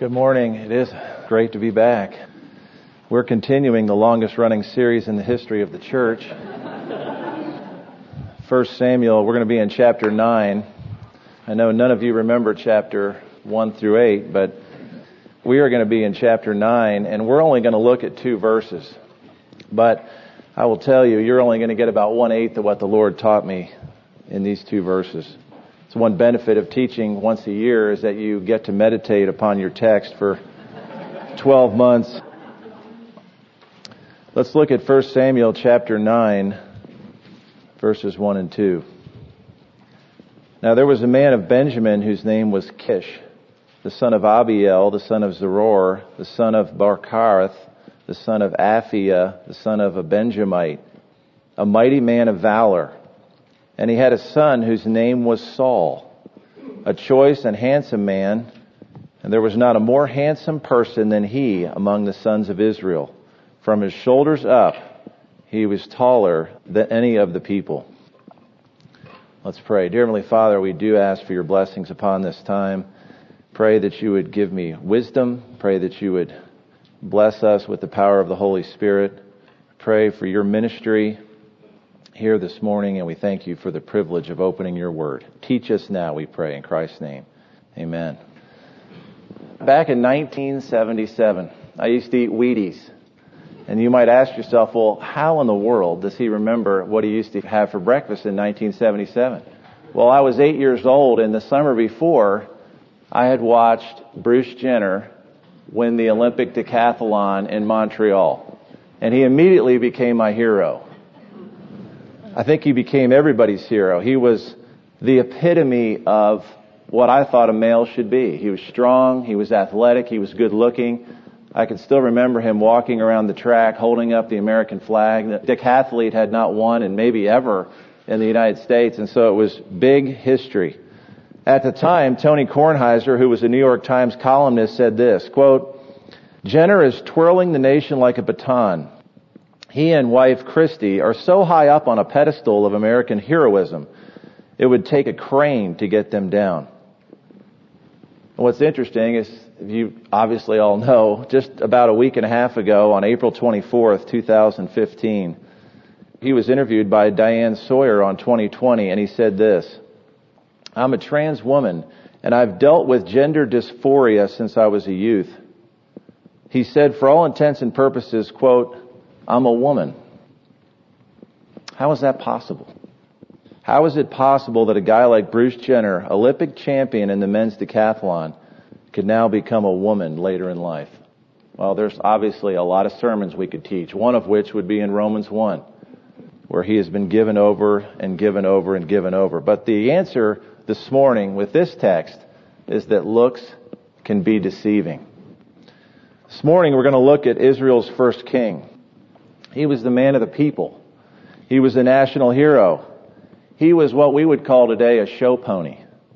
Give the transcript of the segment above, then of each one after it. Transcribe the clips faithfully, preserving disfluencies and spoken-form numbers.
Good morning. It is great to be back. We're continuing the longest running series in the history of the church. First Samuel, we're going to be in chapter nine. I know none of you remember chapter one through eight, but we are going to be in chapter nine, and we're only going to look at two verses. But I will tell you, you're only going to get about one-eighth of what the Lord taught me in these two verses. So one benefit of teaching once a year is that you get to meditate upon your text for twelve months. Let's look at First Samuel chapter nine, verses one and two. Now there was a man of Benjamin whose name was Kish, the son of Abiel, the son of Zeror, the son of Barkarth, the son of Aphiah, the son of a Benjamite, a mighty man of valor. And he had a son whose name was Saul, a choice and handsome man, and there was not a more handsome person than he among the sons of Israel. From his shoulders up, he was taller than any of the people. Let's pray. Dear Heavenly Father, we do ask for your blessings upon this time. Pray that you would give me wisdom. Pray that you would bless us with the power of the Holy Spirit. Pray for your ministry here this morning, and we thank you for the privilege of opening your word. Teach us now, we pray, in Christ's name. Amen. Back in nineteen seventy-seven, I used to eat Wheaties. And you might ask yourself, well, how in the world does he remember what he used to have for breakfast in nineteen seventy-seven? Well, I was eight years old, and the summer before, I had watched Bruce Jenner win the Olympic decathlon in Montreal. And he immediately became my hero. I think he became everybody's hero. He was the epitome of what I thought a male should be. He was strong, he was athletic, he was good looking. I can still remember him walking around the track holding up the American flag. The decathlete had not won and maybe ever in the United States, and so it was big history. At the time, Tony Kornheiser, who was a New York Times columnist, said this, quote, "Jenner is twirling the nation like a baton. He and wife Christie are so high up on a pedestal of American heroism, it would take a crane to get them down." And what's interesting is, you obviously all know, just about a week and a half ago, on April twenty-fourth, twenty fifteen, he was interviewed by Diane Sawyer on twenty twenty, and he said this, "I'm a trans woman, and I've dealt with gender dysphoria since I was a youth." He said, for all intents and purposes, quote, "I'm a woman." How is that possible? How is it possible that a guy like Bruce Jenner, Olympic champion in the men's decathlon, could now become a woman later in life? Well, there's obviously a lot of sermons we could teach, one of which would be in Romans one, where he has been given over and given over and given over. But the answer this morning with this text is that looks can be deceiving. This morning we're going to look at Israel's first king. He was the man of the people. He was a national hero. He was what we would call today a show pony.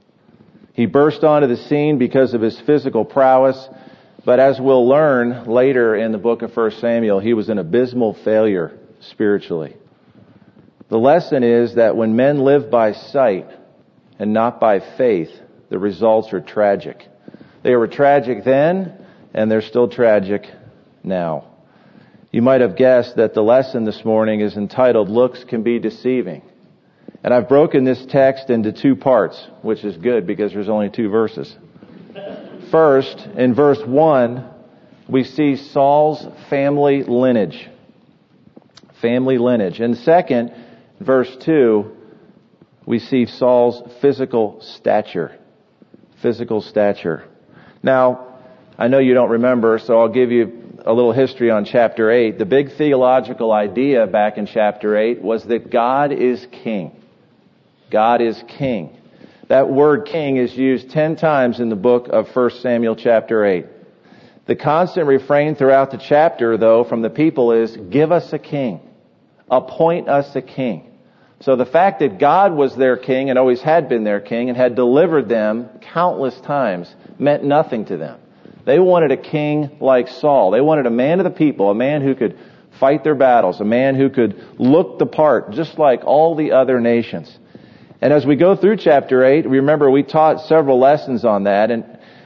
He burst onto the scene because of his physical prowess, but as we'll learn later in the book of First Samuel, he was an abysmal failure spiritually. The lesson is that when men live by sight and not by faith, the results are tragic. They were tragic then, and they're still tragic now. You might have guessed that the lesson this morning is entitled, Looks Can Be Deceiving. And I've broken this text into two parts, which is good because there's only two verses. First, in verse one, we see Saul's family lineage. Family lineage. And second, verse two, we see Saul's physical stature. Physical stature. Now, I know you don't remember, so I'll give you a little history on chapter eight. The big theological idea back in chapter eight was that God is king. God is king. That word king is used ten times in the book of First Samuel chapter eight. The constant refrain throughout the chapter, though, from the people is, give us a king. Appoint us a king. So the fact that God was their king and always had been their king and had delivered them countless times meant nothing to them. They wanted a king like Saul. They wanted a man of the people, a man who could fight their battles, a man who could look the part, just like all the other nations. And as we go through chapter eight, remember we taught several lessons on that, and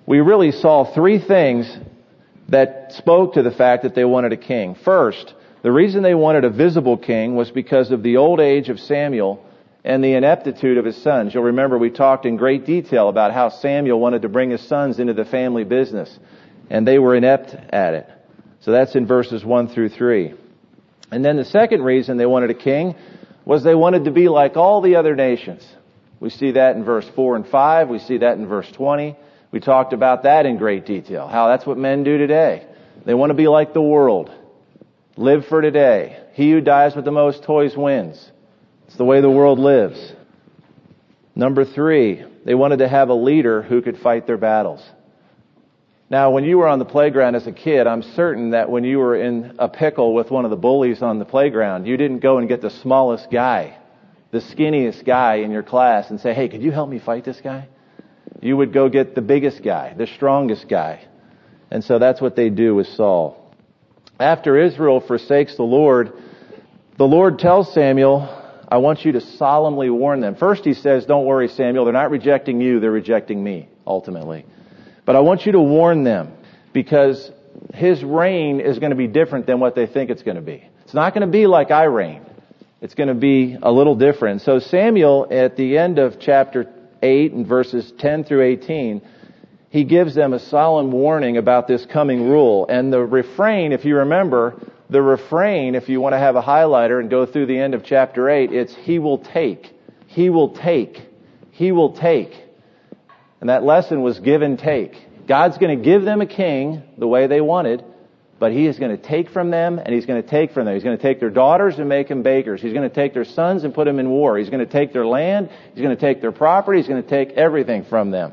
we really saw three things that spoke to the fact that they wanted a king. First, the reason they wanted a visible king was because of the old age of Samuel and the ineptitude of his sons. You'll remember we talked in great detail about how Samuel wanted to bring his sons into the family business, and they were inept at it. So that's in verses one through three. And then the second reason they wanted a king was they wanted to be like all the other nations. We see that in verse four and five. We see that in verse twenty. We talked about that in great detail, how that's what men do today. They want to be like the world. Live for today. He who dies with the most toys wins. It's the way the world lives. Number three, they wanted to have a leader who could fight their battles. Now, when you were on the playground as a kid, I'm certain that when you were in a pickle with one of the bullies on the playground, you didn't go and get the smallest guy, the skinniest guy in your class and say, hey, could you help me fight this guy? You would go get the biggest guy, the strongest guy. And so that's what they do with Saul. After Israel forsakes the Lord, the Lord tells Samuel, I want you to solemnly warn them. First he says, don't worry, Samuel, they're not rejecting you, they're rejecting me, ultimately. But I want you to warn them, because his reign is going to be different than what they think it's going to be. It's not going to be like I reign. It's going to be a little different. So Samuel, at the end of chapter eight and verses ten through eighteen, he gives them a solemn warning about this coming rule. And the refrain, if you remember, the refrain, if you want to have a highlighter and go through the end of chapter eight, it's he will take, he will take, he will take. And that lesson was give and take. God's going to give them a king the way they wanted, but he is going to take from them and he's going to take from them. He's going to take their daughters and make them bakers. He's going to take their sons and put them in war. He's going to take their land. He's going to take their property. He's going to take everything from them.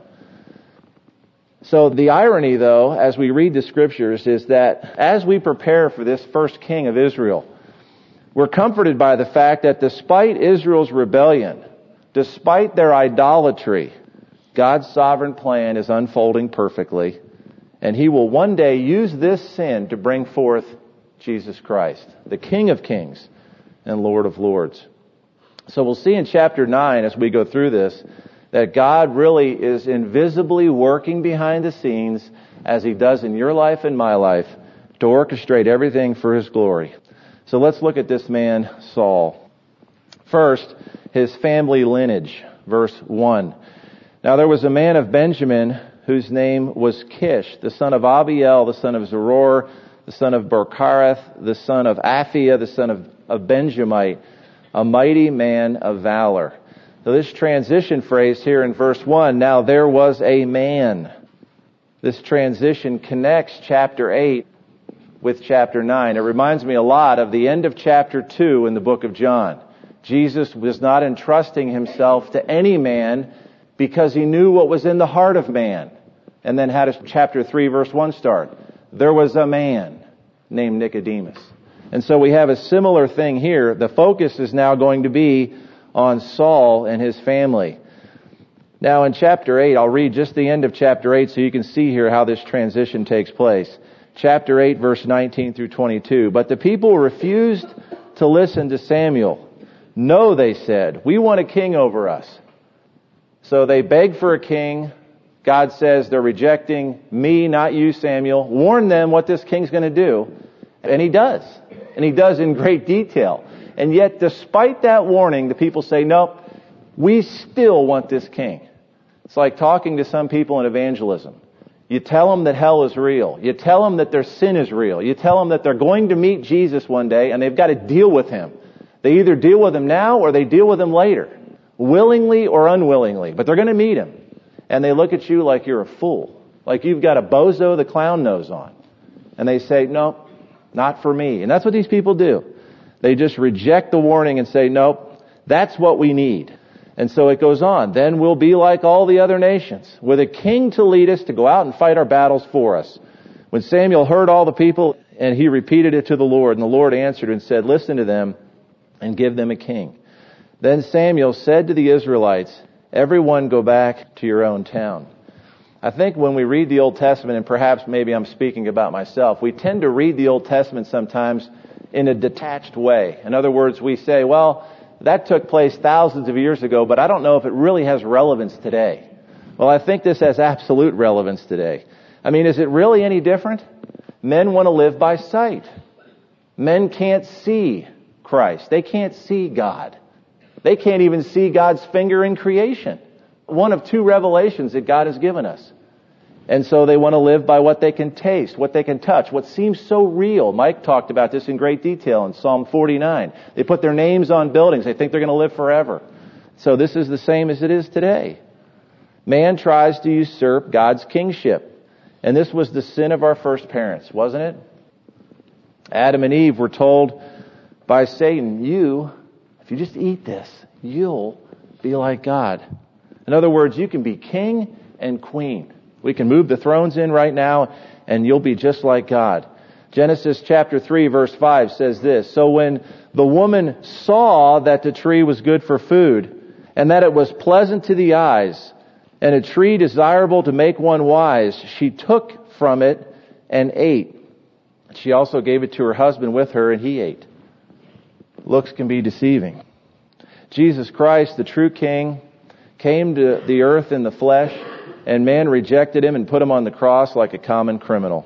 So the irony, though, as we read the scriptures, is that as we prepare for this first king of Israel, we're comforted by the fact that despite Israel's rebellion, despite their idolatry, God's sovereign plan is unfolding perfectly, and he will one day use this sin to bring forth Jesus Christ, the King of Kings and Lord of Lords. So we'll see in chapter nine as we go through this that God really is invisibly working behind the scenes as he does in your life and my life to orchestrate everything for his glory. So let's look at this man, Saul. First, his family lineage, verse one. Now there was a man of Benjamin whose name was Kish, the son of Abiel, the son of Zeror, the son of Berkarath, the son of Aphiah, the son of, of Benjamite, a mighty man of valor. So this transition phrase here in verse one, now there was a man. This transition connects chapter eight with chapter nine. It reminds me a lot of the end of chapter two in the book of John. Jesus was not entrusting himself to any man because he knew what was in the heart of man. And then how does chapter three verse one start? There was a man named Nicodemus. And so we have a similar thing here. The focus is now going to be on Saul and his family. Now in chapter eight, I'll read just the end of chapter eight so you can see here how this transition takes place. Chapter eight, verse nineteen through twenty-two. But the people refused to listen to Samuel. No, they said, we want a king over us. So they begged for a king. God says they're rejecting me, not you, Samuel. Warn them what this king's going to do. And he does. And he does in great detail. And yet, despite that warning, the people say, nope, we still want this king. It's like talking to some people in evangelism. You tell them that hell is real. You tell them that their sin is real. You tell them that they're going to meet Jesus one day and they've got to deal with him. They either deal with him now or they deal with him later. Willingly or unwillingly. But they're going to meet him. And they look at you like you're a fool. Like you've got a bozo the clown nose on. And they say, nope, not for me. And that's what these people do. They just reject the warning and say, nope, that's what we need. And so it goes on. Then we'll be like all the other nations, with a king to lead us to go out and fight our battles for us. When Samuel heard all the people, and he repeated it to the Lord, and the Lord answered and said, listen to them and give them a king. Then Samuel said to the Israelites, everyone go back to your own town. I think when we read the Old Testament, and perhaps maybe I'm speaking about myself, we tend to read the Old Testament sometimes in a detached way. In other words, we say, well, that took place thousands of years ago, but I don't know if it really has relevance today. Well, I think this has absolute relevance today. I mean, is it really any different? Men want to live by sight. Men can't see Christ. They can't see God. They can't even see God's finger in creation. One of two revelations that God has given us. And so they want to live by what they can taste, what they can touch, what seems so real. Mike talked about this in great detail in Psalm forty-nine. They put their names on buildings. They think they're going to live forever. So this is the same as it is today. Man tries to usurp God's kingship. And this was the sin of our first parents, wasn't it? Adam and Eve were told by Satan, you, if you just eat this, you'll be like God. In other words, you can be king and queen. We can move the thrones in right now and you'll be just like God. Genesis chapter three verse five says this, so when the woman saw that the tree was good for food and that it was pleasant to the eyes and a tree desirable to make one wise, she took from it and ate. She also gave it to her husband with her and he ate. Looks can be deceiving. Jesus Christ, the true King, came to the earth in the flesh, and man rejected him and put him on the cross like a common criminal.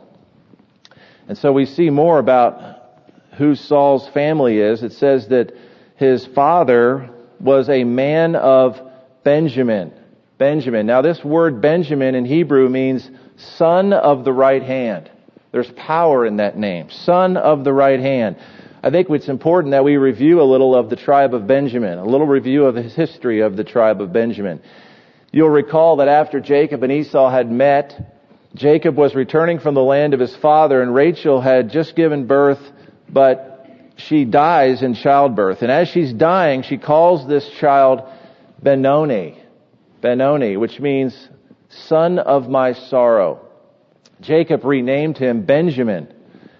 And so we see more about who Saul's family is. It says that his father was a man of Benjamin. Benjamin. Now this word Benjamin in Hebrew means son of the right hand. There's power in that name. Son of the right hand. I think it's important that we review a little of the tribe of Benjamin, a little review of the history of the tribe of Benjamin. You'll recall that after Jacob and Esau had met, Jacob was returning from the land of his father, and Rachel had just given birth, but she dies in childbirth. And as she's dying, she calls this child Benoni, Benoni, which means son of my sorrow. Jacob renamed him Benjamin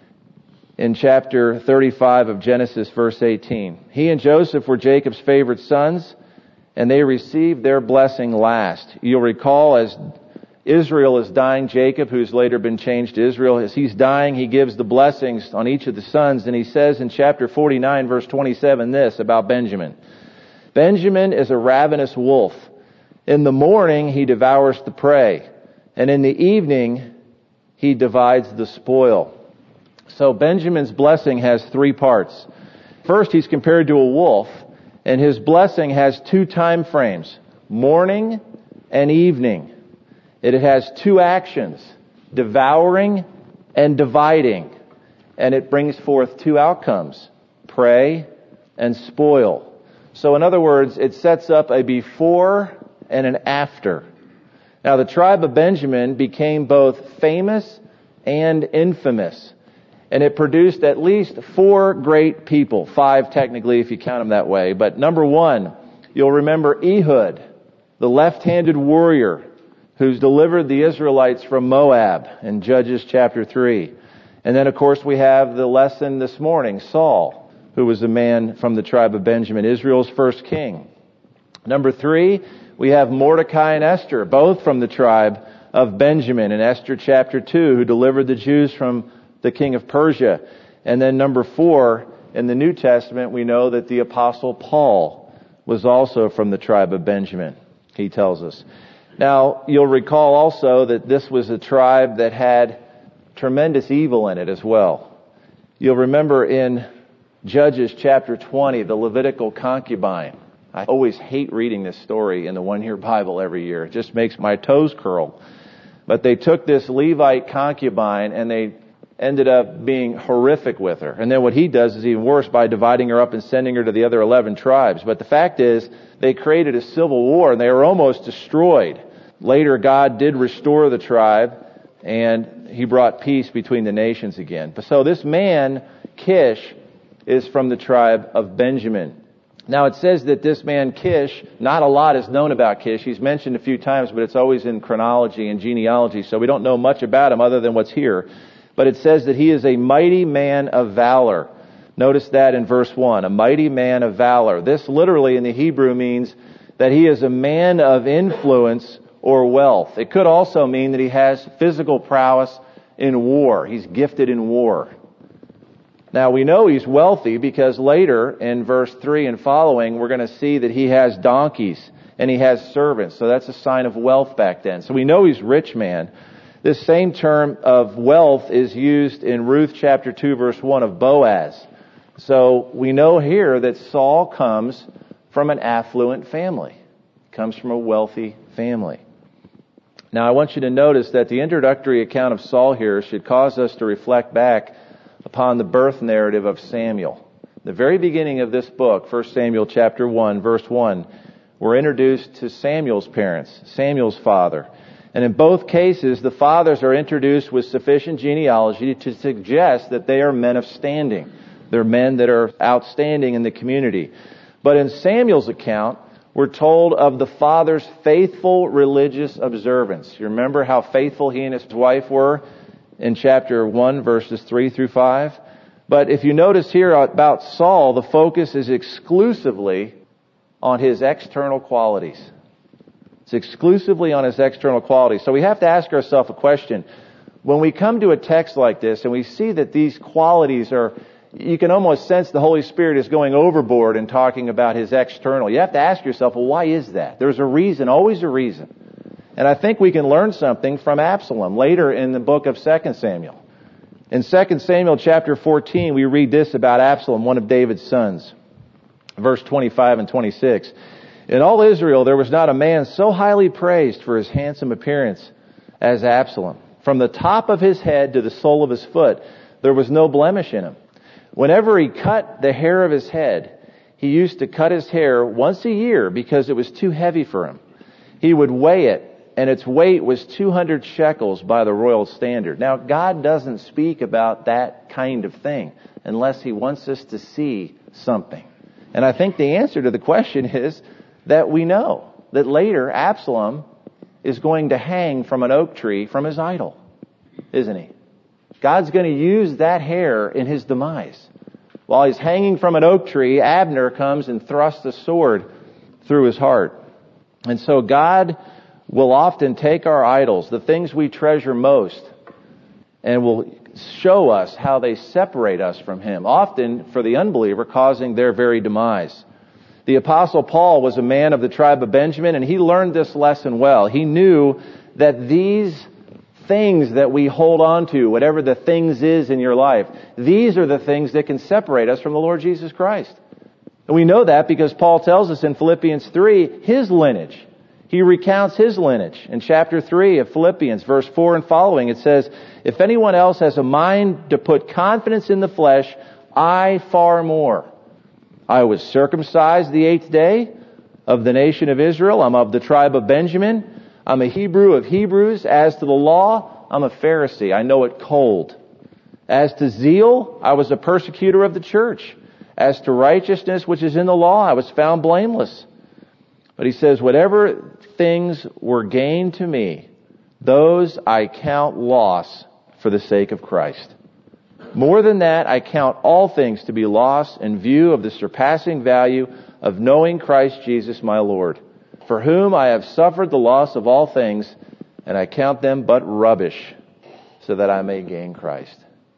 in chapter thirty-five of Genesis, verse eighteen. He and Joseph were Jacob's favorite sons, and they received their blessing last. You'll recall as Israel is dying, Jacob, who's later been changed to Israel, as he's dying, he gives the blessings on each of the sons, and he says in chapter forty-nine, verse twenty-seven, this about Benjamin. Benjamin is a ravenous wolf. In the morning he devours the prey, and in the evening he divides the spoil. So Benjamin's blessing has three parts. First, he's compared to a wolf, and his blessing has two time frames, morning and evening. It has two actions, devouring and dividing. And it brings forth two outcomes, prey and spoil. So in other words, it sets up a before and an after. Now the tribe of Benjamin became both famous and infamous. And it produced at least four great people. Five technically if you count them that way. But number one, you'll remember Ehud, the left-handed warrior who's delivered the Israelites from Moab in Judges chapter three. And then of course we have the lesson this morning, Saul, who was a man from the tribe of Benjamin, Israel's first king. Number three, we have Mordecai and Esther, both from the tribe of Benjamin in Esther chapter two, who delivered the Jews from the king of Persia. And then number four, in the New Testament, we know that the apostle Paul was also from the tribe of Benjamin, he tells us. Now, you'll recall also that this was a tribe that had tremendous evil in it as well. You'll remember in Judges chapter twenty, the Levitical concubine. I always hate reading this story in the One Year Bible every year. It just makes my toes curl. But they took this Levite concubine and they ended up being horrific with her. And then what he does is even worse by dividing her up and sending her to the other eleven tribes. But the fact is, they created a civil war and they were almost destroyed. Later, God did restore the tribe and he brought peace between the nations again. So this man, Kish, is from the tribe of Benjamin. Now it says that this man Kish, not a lot is known about Kish. He's mentioned a few times, but it's always in chronology and genealogy, so we don't know much about him other than what's here. But it says that he is a mighty man of valor. Notice that in verse one, a mighty man of valor. This literally in the Hebrew means that he is a man of influence or wealth. It could also mean that he has physical prowess in war. He's gifted in war. Now we know he's wealthy because later in verse three and following, we're going to see that he has donkeys and he has servants. So that's a sign of wealth back then. So we know he's rich man. This same term of wealth is used in Ruth chapter two, verse one of Boaz. So we know here that Saul comes from an affluent family, comes from a wealthy family. Now I want you to notice that the introductory account of Saul here should cause us to reflect back upon the birth narrative of Samuel. The very beginning of this book, First Samuel chapter one, verse one, we're introduced to Samuel's parents, Samuel's father. And in both cases, the fathers are introduced with sufficient genealogy to suggest that they are men of standing. They're men that are outstanding in the community. But in Samuel's account, we're told of the father's faithful religious observance. You remember how faithful he and his wife were in chapter one, verses three through five? But if you notice here about Saul, the focus is exclusively on his external qualities. It's exclusively on his external qualities. So we have to ask ourselves a question. When we come to a text like this and we see that these qualities are, you can almost sense the Holy Spirit is going overboard in talking about his external. You have to ask yourself, well, why is that? There's a reason, always a reason. And I think we can learn something from Absalom later in the book of Second Samuel. In Second Samuel chapter fourteen, we read this about Absalom, one of David's sons. Verse twenty-five and twenty-six. In all Israel, there was not a man so highly praised for his handsome appearance as Absalom. From the top of his head to the sole of his foot, there was no blemish in him. Whenever he cut the hair of his head, he used to cut his hair once a year because it was too heavy for him. He would weigh it, and its weight was two hundred shekels by the royal standard. Now, God doesn't speak about that kind of thing unless he wants us to see something. And I think the answer to the question is that we know that later Absalom is going to hang from an oak tree from his idol, isn't he? God's going to use that hair in his demise. While he's hanging from an oak tree, Abner comes and thrusts a sword through his heart. And so God will often take our idols, the things we treasure most, and will show us how they separate us from him, often for the unbeliever causing their very demise. The Apostle Paul was a man of the tribe of Benjamin, and he learned this lesson well. He knew that these things that we hold on to, whatever the things is in your life, these are the things that can separate us from the Lord Jesus Christ. And we know that because Paul tells us in Philippians three, his lineage. He recounts his lineage. In chapter three of Philippians, verse four and following, it says, if anyone else has a mind to put confidence in the flesh, I far more. I was circumcised the eighth day of the nation of Israel. I'm of the tribe of Benjamin. I'm a Hebrew of Hebrews. As to the law, I'm a Pharisee. I know it cold. As to zeal, I was a persecutor of the church. As to righteousness which is in the law, I was found blameless. But he says, whatever things were gained to me, those I count loss for the sake of Christ. More than that, I count all things to be lost in view of the surpassing value of knowing Christ Jesus my Lord, for whom I have suffered the loss of all things, and I count them but rubbish, so that I may gain Christ.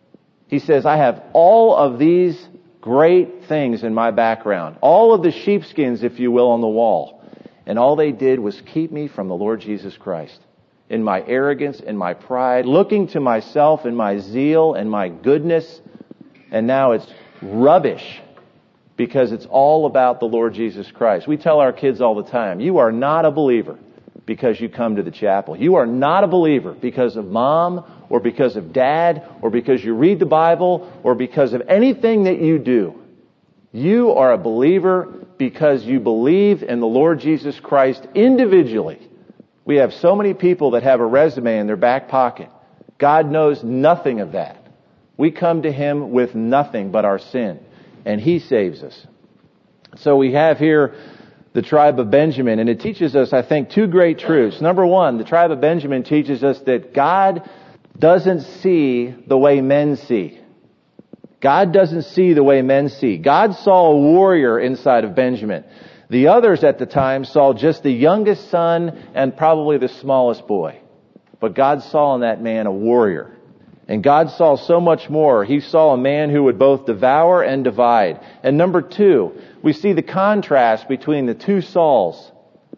He says, I have all of these great things in my background, all of the sheepskins, if you will, on the wall. And all they did was keep me from the Lord Jesus Christ. In my arrogance, in my pride, looking to myself in my zeal and my goodness. And now it's rubbish because it's all about the Lord Jesus Christ. We tell our kids all the time, you are not a believer because you come to the chapel. You are not a believer because of mom or because of dad or because you read the Bible or because of anything that you do. You are a believer because you believe in the Lord Jesus Christ individually. We have so many people that have a resume in their back pocket. God knows nothing of that. We come to Him with nothing but our sin, and He saves us. So we have here the tribe of Benjamin, and it teaches us, I think, two great truths. Number one, the tribe of Benjamin teaches us that God doesn't see the way men see. God doesn't see the way men see. God saw a warrior inside of Benjamin. The others at the time saw just the youngest son and probably the smallest boy. But God saw in that man a warrior. And God saw so much more. He saw a man who would both devour and divide. And number two, we see the contrast between the two Sauls.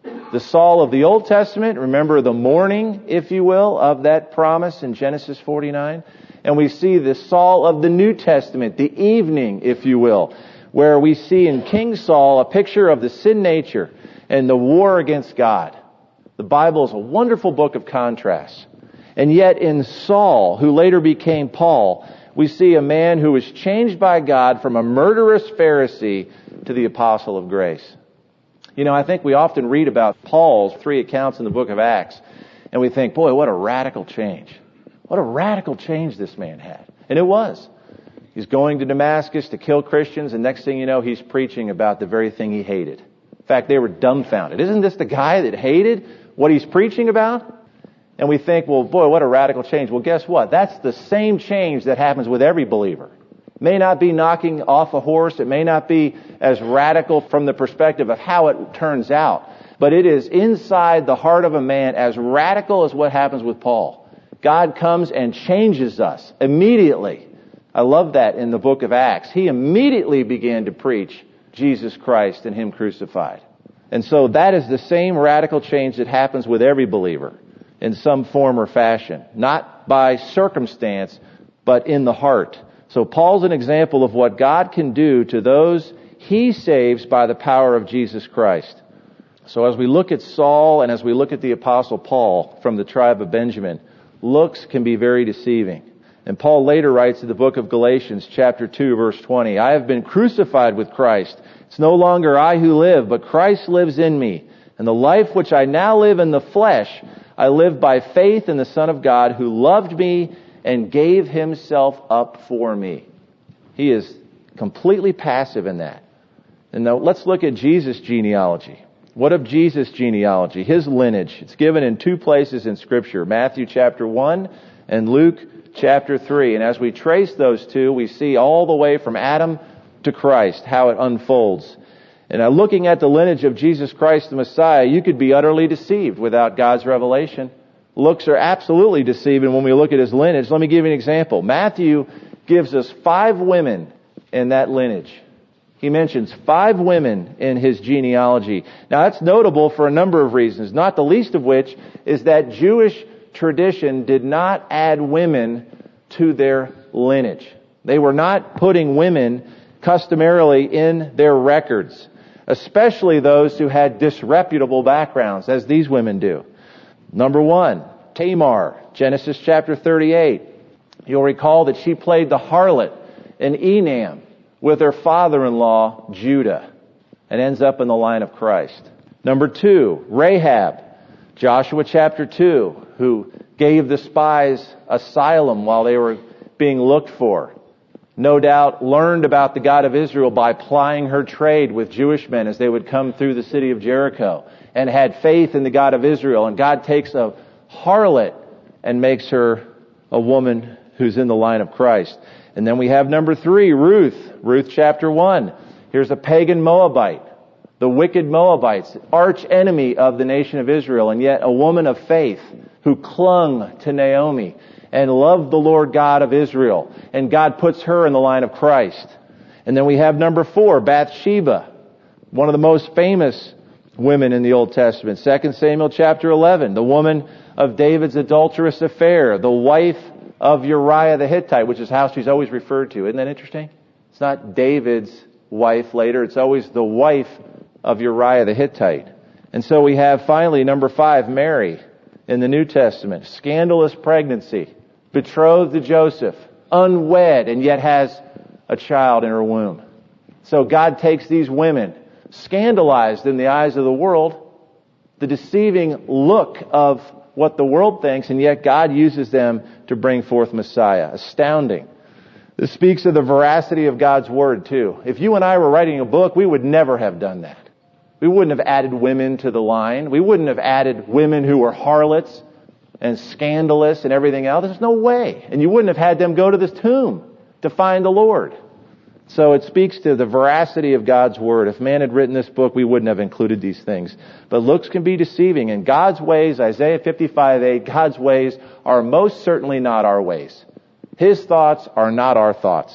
The Saul of the Old Testament, remember the mourning, if you will, of that promise in Genesis forty-nine. And we see the Saul of the New Testament, the evening, if you will, where we see in King Saul a picture of the sin nature and the war against God. The Bible is a wonderful book of contrasts. And yet in Saul, who later became Paul, we see a man who was changed by God from a murderous Pharisee to the apostle of grace. You know, I think we often read about Paul's three accounts in the book of Acts, and we think, boy, what a radical change. What a radical change this man had. And it was. He's going to Damascus to kill Christians, and next thing you know, he's preaching about the very thing he hated. In fact, they were dumbfounded. Isn't this the guy that hated what he's preaching about? And we think, well, boy, what a radical change. Well, guess what? That's the same change that happens with every believer. It may not be knocking off a horse. It may not be as radical from the perspective of how it turns out. But it is inside the heart of a man as radical as what happens with Paul. God comes and changes us immediately. I love that in the book of Acts. He immediately began to preach Jesus Christ and Him crucified. And so that is the same radical change that happens with every believer in some form or fashion. Not by circumstance, but in the heart. So Paul's an example of what God can do to those He saves by the power of Jesus Christ. So as we look at Saul and as we look at the Apostle Paul from the tribe of Benjamin, looks can be very deceiving. And Paul later writes in the book of Galatians, chapter two, verse twenty, I have been crucified with Christ. It's no longer I who live, but Christ lives in me. And the life which I now live in the flesh, I live by faith in the Son of God who loved me and gave Himself up for me. He is completely passive in that. And now let's look at Jesus' genealogy. What of Jesus' genealogy? His lineage. It's given in two places in Scripture, Matthew chapter one and Luke chapter three. And as we trace those two, we see all the way from Adam to Christ, how it unfolds. And now looking at the lineage of Jesus Christ the Messiah, you could be utterly deceived without God's revelation. Looks are absolutely deceiving when we look at His lineage. Let me give you an example. Matthew gives us five women in that lineage. He mentions five women in his genealogy. Now that's notable for a number of reasons, not the least of which is that Jewish tradition did not add women to their lineage. They were not putting women customarily in their records, especially those who had disreputable backgrounds, as these women do. Number one, Tamar, Genesis chapter thirty-eight. You'll recall that she played the harlot in Enam with her father-in-law, Judah, and ends up in the line of Christ. Number two, Rahab, Joshua chapter two, who gave the spies asylum while they were being looked for. No doubt learned about the God of Israel by plying her trade with Jewish men as they would come through the city of Jericho, and had faith in the God of Israel. And God takes a harlot and makes her a woman who's in the line of Christ. And then we have number three, Ruth. Ruth chapter one. Here's a pagan Moabite. The wicked Moabites, arch enemy of the nation of Israel, and yet a woman of faith who clung to Naomi and loved the Lord God of Israel. And God puts her in the line of Christ. And then we have number four, Bathsheba, one of the most famous women in the Old Testament. Second Samuel chapter eleven, the woman of David's adulterous affair, the wife of Uriah the Hittite, which is how she's always referred to. Isn't that interesting? It's not David's wife later. It's always the wife of Uriah the Hittite. And so we have finally number five, Mary in the New Testament. Scandalous pregnancy, betrothed to Joseph, unwed, and yet has a child in her womb. So God takes these women, scandalized in the eyes of the world, the deceiving look of what the world thinks, and yet God uses them to bring forth Messiah. Astounding. This speaks of the veracity of God's Word too. If you and I were writing a book, we would never have done that. We wouldn't have added women to the line. We wouldn't have added women who were harlots and scandalous and everything else. There's no way. And you wouldn't have had them go to this tomb to find the Lord. So it speaks to the veracity of God's Word. If man had written this book, we wouldn't have included these things. But looks can be deceiving. And God's ways, Isaiah fifty-five eight, God's ways are most certainly not our ways. His thoughts are not our thoughts.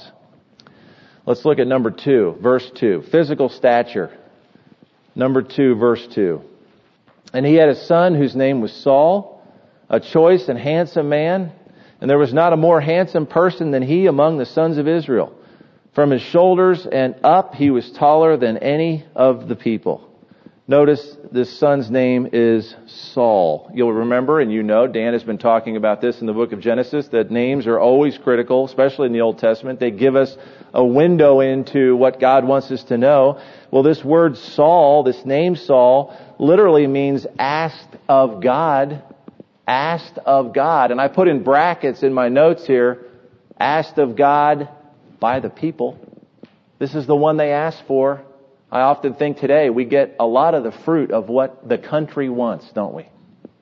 Let's look at number two, verse two. Physical stature. Number two, verse two. And he had a son whose name was Saul, a choice and handsome man. And there was not a more handsome person than he among the sons of Israel. From his shoulders and up, he was taller than any of the people. Notice this son's name is Saul. You'll remember, and you know, Dan has been talking about this in the book of Genesis, that names are always critical, especially in the Old Testament. They give us a window into what God wants us to know. Well, this word Saul, this name Saul, literally means asked of God. Asked of God. And I put in brackets in my notes here, asked of God by the people. This is the one they asked for. I often think today we get a lot of the fruit of what the country wants, don't we?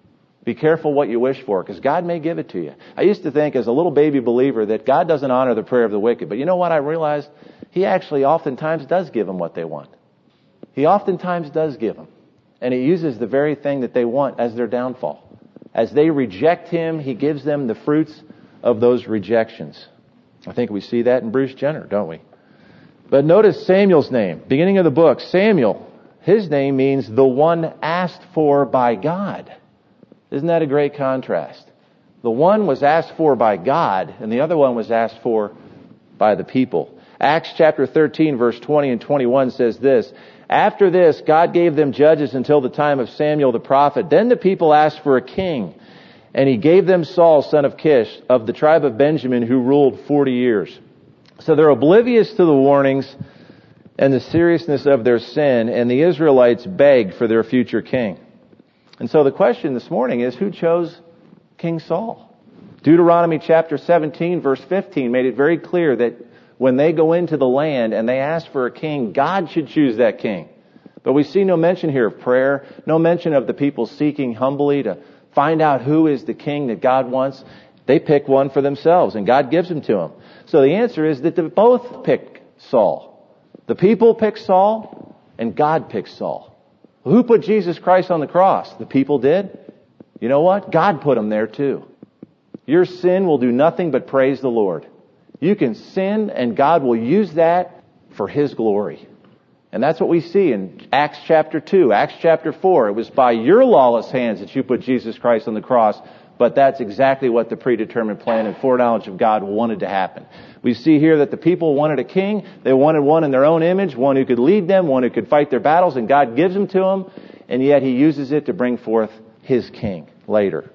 Be careful what you wish for, because God may give it to you. I used to think as a little baby believer that God doesn't honor the prayer of the wicked. But you know what I realized? He actually oftentimes does give them what they want. He oftentimes does give them. And He uses the very thing that they want as their downfall. As they reject Him, He gives them the fruits of those rejections. I think we see that in Bruce Jenner, don't we? But notice Samuel's name. Beginning of the book, Samuel, his name means the one asked for by God. Isn't that a great contrast? The one was asked for by God, and the other one was asked for by the people. Acts chapter thirteen, verse twenty and twenty-one says this, After this, God gave them judges until the time of Samuel the prophet. Then the people asked for a king, and He gave them Saul, son of Kish, of the tribe of Benjamin, who ruled forty years. So they're oblivious to the warnings and the seriousness of their sin, and the Israelites begged for their future king. And so the question this morning is, who chose King Saul? Deuteronomy chapter seventeen, verse fifteen made it very clear that when they go into the land and they ask for a king, God should choose that king. But we see no mention here of prayer, no mention of the people seeking humbly to find out who is the king that God wants. They pick one for themselves, and God gives him to them. So the answer is that they both pick Saul. The people pick Saul, and God picks Saul. Who put Jesus Christ on the cross? The people did. You know what? God put him there too. Your sin will do nothing but praise the Lord. You can sin, and God will use that for His glory. And that's what we see in Acts chapter two, Acts chapter four. It was by your lawless hands that you put Jesus Christ on the cross. But that's exactly what the predetermined plan and foreknowledge of God wanted to happen. We see here that the people wanted a king. They wanted one in their own image, one who could lead them, one who could fight their battles, and God gives them to them. And yet He uses it to bring forth His king later.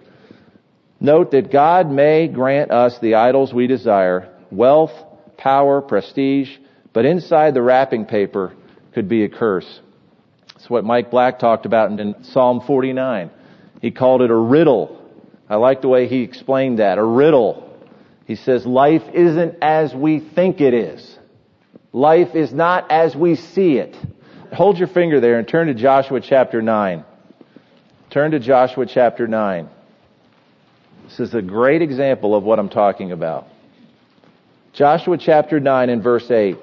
Note that God may grant us the idols we desire, wealth, power, prestige, but inside the wrapping paper could be a curse. That's what Mike Black talked about in Psalm forty-nine. He called it a riddle. I like the way he explained that. A riddle. He says, life isn't as we think it is. Life is not as we see it. Hold your finger there and turn to Joshua chapter nine. Turn to Joshua chapter nine. This is a great example of what I'm talking about. Joshua chapter nine and verse eight.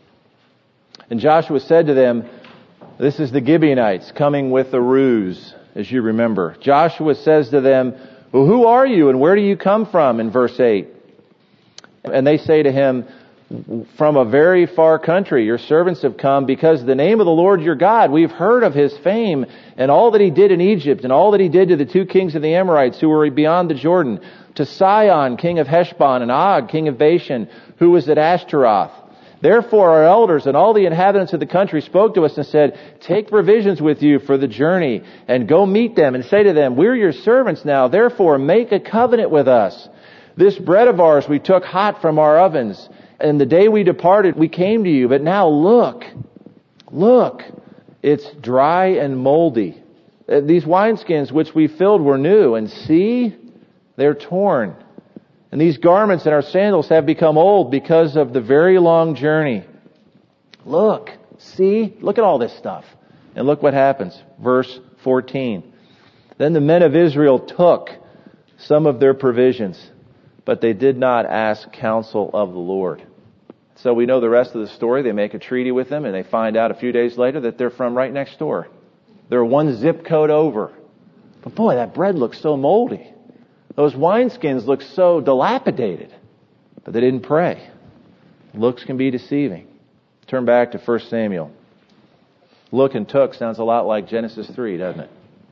And Joshua said to them, this is the Gibeonites coming with a ruse, as you remember. Joshua says to them, well, who are you and where do you come from? In verse eight. And they say to him, from a very far country, your servants have come because the name of the Lord your God, we've heard of His fame and all that He did in Egypt and all that He did to the two kings of the Amorites who were beyond the Jordan, to Sihon, king of Heshbon, and Og, king of Bashan, who was at Ashtaroth. Therefore our elders and all the inhabitants of the country spoke to us and said, take provisions with you for the journey and go meet them and say to them, we're your servants now, therefore make a covenant with us. This bread of ours we took hot from our ovens, and the day we departed we came to you, but now look, look, it's dry and moldy. These wineskins which we filled were new, and see, they're torn. And these garments and our sandals have become old because of the very long journey. Look, see, look at all this stuff. And look what happens. Verse fourteen. Then the men of Israel took some of their provisions, but they did not ask counsel of the Lord. So we know the rest of the story. They make a treaty with them, and they find out a few days later that they're from right next door. They're one zip code over. But boy, that bread looks so moldy. Those wineskins look so dilapidated. But they didn't pray. Looks can be deceiving. Turn back to First Samuel. Look and took sounds a lot like Genesis three, doesn't it?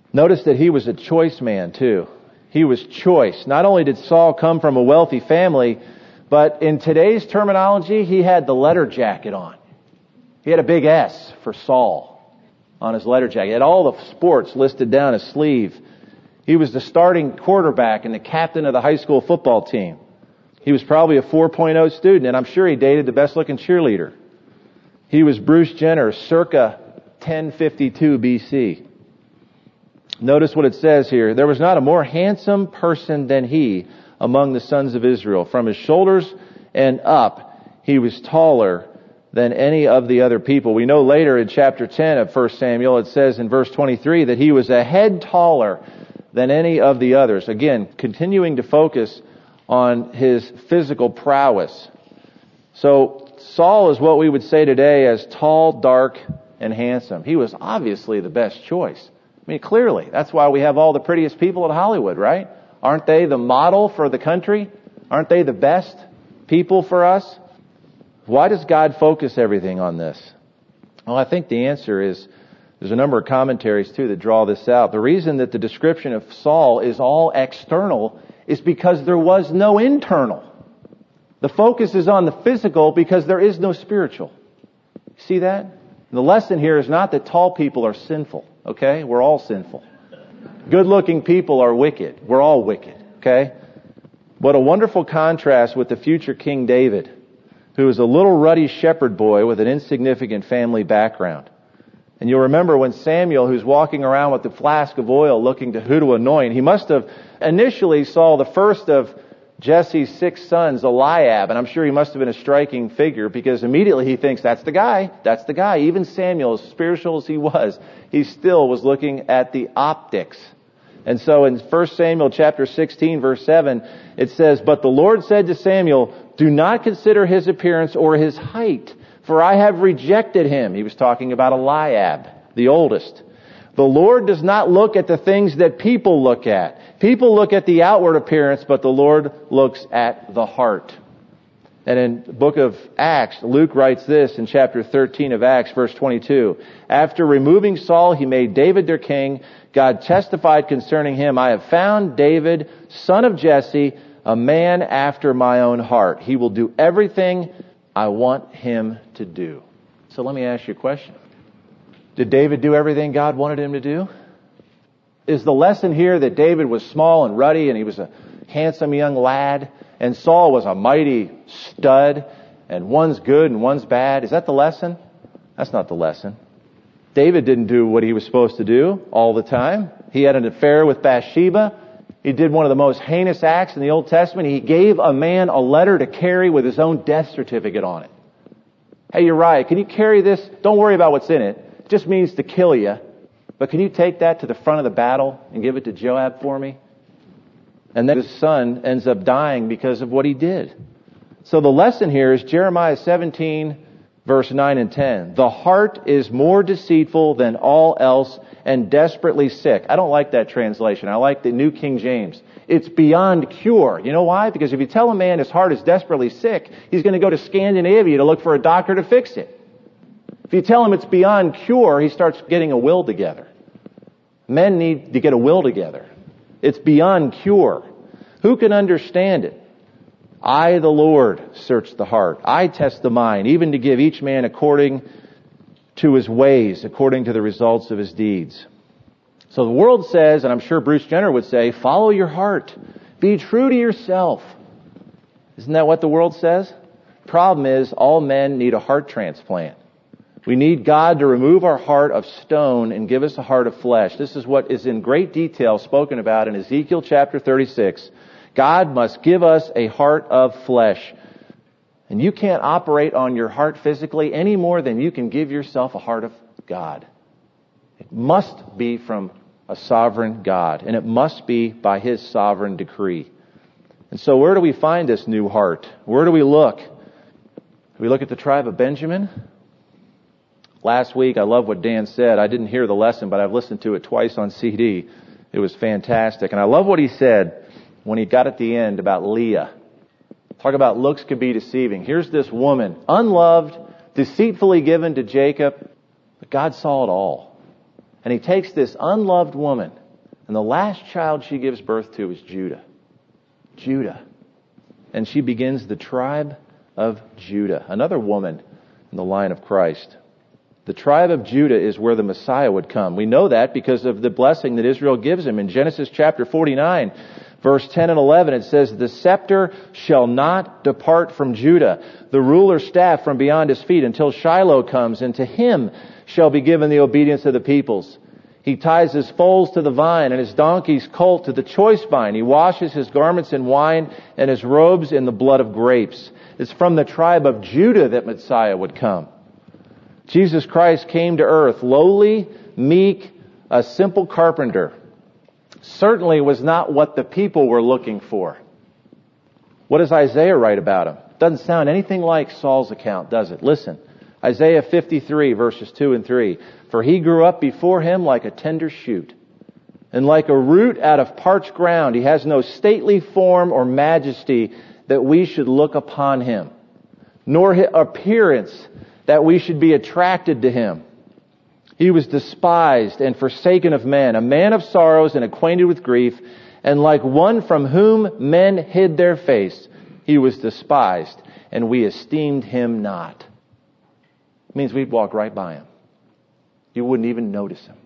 Notice that he was a choice man too. He was choice. Not only did Saul come from a wealthy family, but in today's terminology, he had the letter jacket on. He had a big S for Saul on his letter jacket. He had all the sports listed down his sleeve. He was the starting quarterback and the captain of the high school football team. He was probably a four point oh student, and I'm sure he dated the best looking cheerleader. He was Bruce Jenner circa ten fifty-two B C. Notice what it says here. There was not a more handsome person than he among the sons of Israel. From his shoulders and up, he was taller than any of the other people. We know later in chapter ten of First Samuel, it says in verse twenty-three that he was a head taller than any of the others. Again, continuing to focus on his physical prowess. So Saul is what we would say today as tall, dark, and handsome. He was obviously the best choice. I mean, clearly. That's why we have all the prettiest people in Hollywood, right? Aren't they the model for the country? Aren't they the best people for us? Why does God focus everything on this? Well, I think the answer is, there's a number of commentaries too that draw this out. The reason that the description of Saul is all external is because there was no internal. The focus is on the physical because there is no spiritual. See that? And the lesson here is not that tall people are sinful, okay? We're all sinful. Good-looking people are wicked. We're all wicked, okay? What a wonderful contrast with the future King David, who was a little ruddy shepherd boy with an insignificant family background. And you'll remember when Samuel, who's walking around with the flask of oil looking to who to anoint, he must have initially saw the first of Jesse's six sons, Eliab, and I'm sure he must have been a striking figure because immediately he thinks, that's the guy, that's the guy. Even Samuel, as spiritual as he was, he still was looking at the optics. And so in First Samuel chapter sixteen, verse seven, it says, "But the Lord said to Samuel, do not consider his appearance or his height, for I have rejected him." He was talking about Eliab, the oldest. "The Lord does not look at the things that people look at. People look at the outward appearance, but the Lord looks at the heart." And in the book of Acts, Luke writes this in chapter thirteen of Acts, verse twenty-two. "After removing Saul, he made David their king. God testified concerning him, I have found David, son of Jesse, a man after my own heart. He will do everything I want him to do." So let me ask you a question. Did David do everything God wanted him to do? Is the lesson here that David was small and ruddy and he was a handsome young lad and Saul was a mighty stud and one's good and one's bad? Is that the lesson? That's not the lesson. David didn't do what he was supposed to do all the time. He had an affair with Bathsheba. He did one of the most heinous acts in the Old Testament. He gave a man a letter to carry with his own death certificate on it. "Hey, Uriah, can you carry this? Don't worry about what's in it. It just means to kill you. But can you take that to the front of the battle and give it to Joab for me?" And then his son ends up dying because of what he did. So the lesson here is Jeremiah seventeen, verse nine and ten. "The heart is more deceitful than all else and desperately sick." I don't like that translation. I like the New King James. It's beyond cure. You know why? Because if you tell a man his heart is desperately sick, he's going to go to Scandinavia to look for a doctor to fix it. If you tell him it's beyond cure, he starts getting a will together. Men need to get a will together. It's beyond cure. Who can understand it? "I, the Lord, search the heart. I test the mind, even to give each man according to his ways, according to the results of his deeds." So the world says, and I'm sure Bruce Jenner would say, follow your heart. Be true to yourself. Isn't that what the world says? Problem is, all men need a heart transplant. We need God to remove our heart of stone and give us a heart of flesh. This is what is in great detail spoken about in Ezekiel chapter thirty-six. God must give us a heart of flesh. And you can't operate on your heart physically any more than you can give yourself a heart of God. It must be from a sovereign God, and it must be by His sovereign decree. And so where do we find this new heart? Where do we look? Do we look at the tribe of Benjamin? Last week, I love what Dan said. I didn't hear the lesson, but I've listened to it twice on C D. It was fantastic. And I love what he said when he got at the end about Leah. Talk about looks could be deceiving. Here's this woman, unloved, deceitfully given to Jacob, but God saw it all. And He takes this unloved woman And the last child she gives birth to is Judah. Judah. And she begins the tribe of Judah, another woman in the line of Christ. The tribe of Judah is where the Messiah would come. We know that because of the blessing that Israel gives him. In Genesis chapter forty-nine, verse ten and eleven, it says, "The scepter shall not depart from Judah, the ruler's staff from beyond his feet, until Shiloh comes, and to him shall be given the obedience of the peoples. He ties his foals to the vine, and his donkey's colt to the choice vine. He washes his garments in wine, and his robes in the blood of grapes." It's from the tribe of Judah that Messiah would come. Jesus Christ came to earth lowly, meek, a simple carpenter. Certainly was not what the people were looking for. What does Isaiah write about him? Doesn't sound anything like Saul's account, does it? Listen, Isaiah fifty-three, verses two and three. "For he grew up before him like a tender shoot, and like a root out of parched ground. He has no stately form or majesty that we should look upon him, nor appearance that we should be attracted to him. He was despised and forsaken of men, a man of sorrows and acquainted with grief, and like one from whom men hid their face, he was despised, and we esteemed him not." It means we'd walk right by him. You wouldn't even notice him.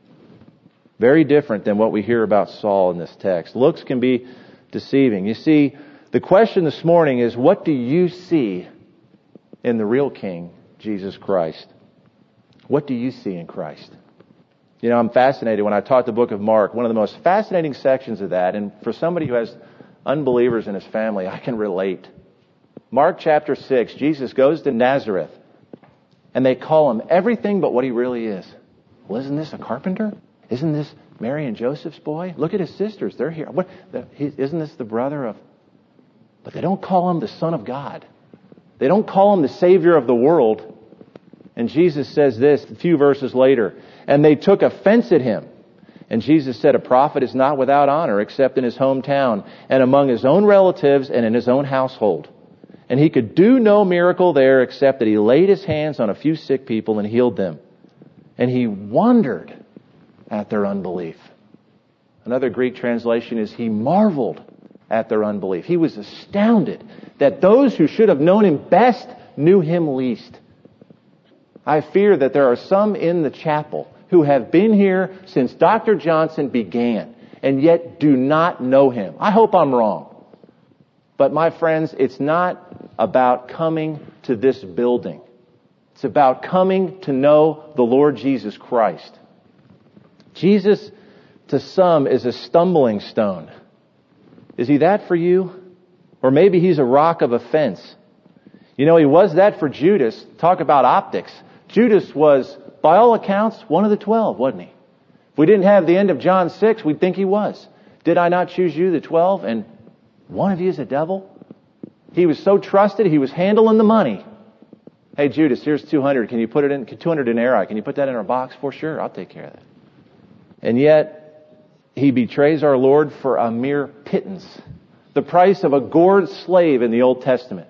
Very different than what we hear about Saul in this text. Looks can be deceiving. You see, the question this morning is, what do you see in the real King, Jesus Christ? What do you see in Christ? You know, I'm fascinated when I taught the book of Mark. One of the most fascinating sections of that, and for somebody who has unbelievers in his family, I can relate. Mark chapter six, Jesus goes to Nazareth, and they call him everything but what he really is. Well, isn't this a carpenter? Isn't this Mary and Joseph's boy? Look at his sisters. They're here. What? The, he, isn't this the brother of... But they don't call him the Son of God. They don't call him the Savior of the world. And Jesus says this a few verses later. "And they took offense at him. And Jesus said, a prophet is not without honor except in his hometown and among his own relatives and in his own household. And he could do no miracle there except that he laid his hands on a few sick people and healed them. And he wondered at their unbelief." Another Greek translation is he marveled at their unbelief. He was astounded that those who should have known him best knew him least. I fear that there are some in the chapel who have been here since Doctor Johnson began and yet do not know him. I hope I'm wrong. But my friends, it's not about coming to this building. It's about coming to know the Lord Jesus Christ. Jesus, to some, is a stumbling stone. Is he that for you? Or maybe he's a rock of offense. You know, he was that for Judas. Talk about optics. Judas was, by all accounts, one of the twelve, wasn't he? If we didn't have the end of John six, we'd think he was. "Did I not choose you, the twelve, and one of you is a devil?" He was so trusted, he was handling the money. "Hey, Judas, here's two hundred. Can you put it in, two hundred denarii. Can you put that in our box? For sure, I'll take care of that." And yet, he betrays our Lord for a mere pittance. The price of a gored slave in the Old Testament.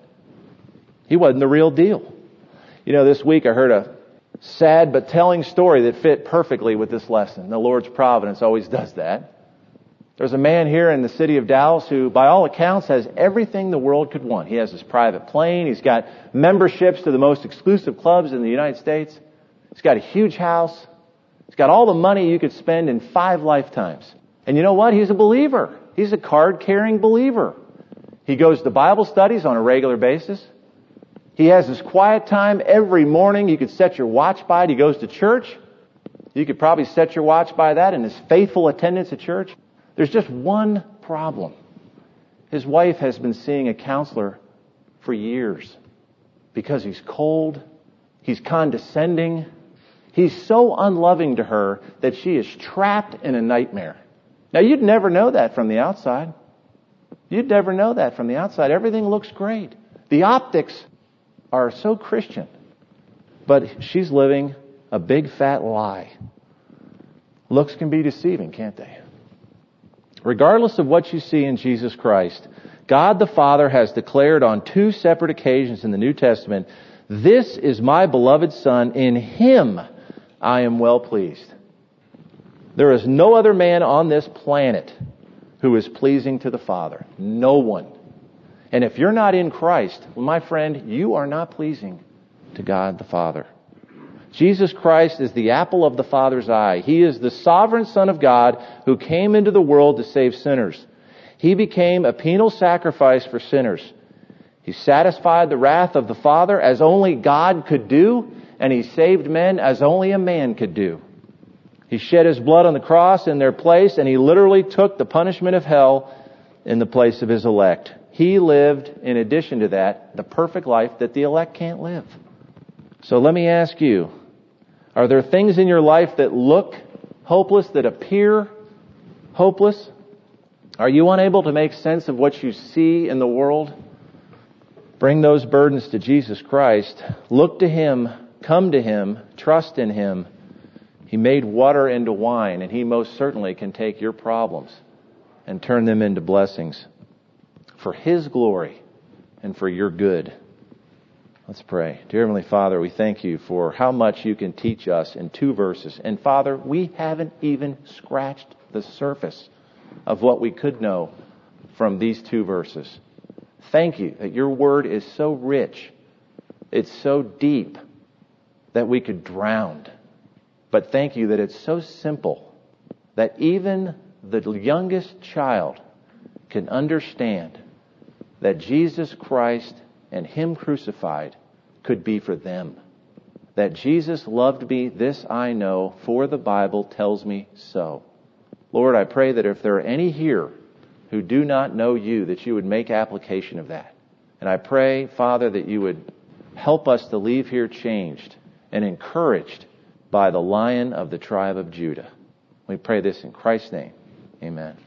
He wasn't the real deal. You know, this week I heard a sad but telling story that fit perfectly with this lesson. The Lord's providence always does that. There's a man here in the city of Dallas who, by all accounts, has everything the world could want. He has his private plane. He's got memberships to the most exclusive clubs in the United States. He's got a huge house. He's got all the money you could spend in five lifetimes. And you know what? He's a believer. He's a card-carrying believer. He goes to Bible studies on a regular basis. He has his quiet time every morning. You could set your watch by it. He goes to church. You could probably set your watch by that and his faithful attendance at church. There's just one problem. His wife has been seeing a counselor for years because he's cold, he's condescending, he's so unloving to her that she is trapped in a nightmare. Now, you'd never know that from the outside. You'd never know that from the outside. Everything looks great. The optics are so Christian. But she's living a big fat lie. Looks can be deceiving, can't they? Regardless of what you see in Jesus Christ, God the Father has declared on two separate occasions in the New Testament, "This is my beloved Son, in Him I am well pleased." There is no other man on this planet who is pleasing to the Father. No one. And if you're not in Christ, well, my friend, you are not pleasing to God the Father. Jesus Christ is the apple of the Father's eye. He is the sovereign Son of God who came into the world to save sinners. He became a penal sacrifice for sinners. He satisfied the wrath of the Father as only God could do, and He saved men as only a man could do. He shed His blood on the cross in their place, and He literally took the punishment of hell in the place of His elect. He lived, in addition to that, the perfect life that the elect can't live. So let me ask you, are there things in your life that look hopeless, that appear hopeless? Are you unable to make sense of what you see in the world? Bring those burdens to Jesus Christ. Look to Him. Come to Him. Trust in Him. He made water into wine, and He most certainly can take your problems and turn them into blessings for His glory and for your good. Let's pray. Dear Heavenly Father, we thank You for how much You can teach us in two verses. And Father, we haven't even scratched the surface of what we could know from these two verses. Thank You that Your Word is so rich, it's so deep, that we could drown. But thank You that it's so simple that even the youngest child can understand that Jesus Christ and Him crucified could be for them. That Jesus loved me, this I know, for the Bible tells me so. Lord, I pray that if there are any here who do not know You, that You would make application of that. And I pray, Father, that You would help us to leave here changed and encouraged by the Lion of the tribe of Judah. We pray this in Christ's name. Amen.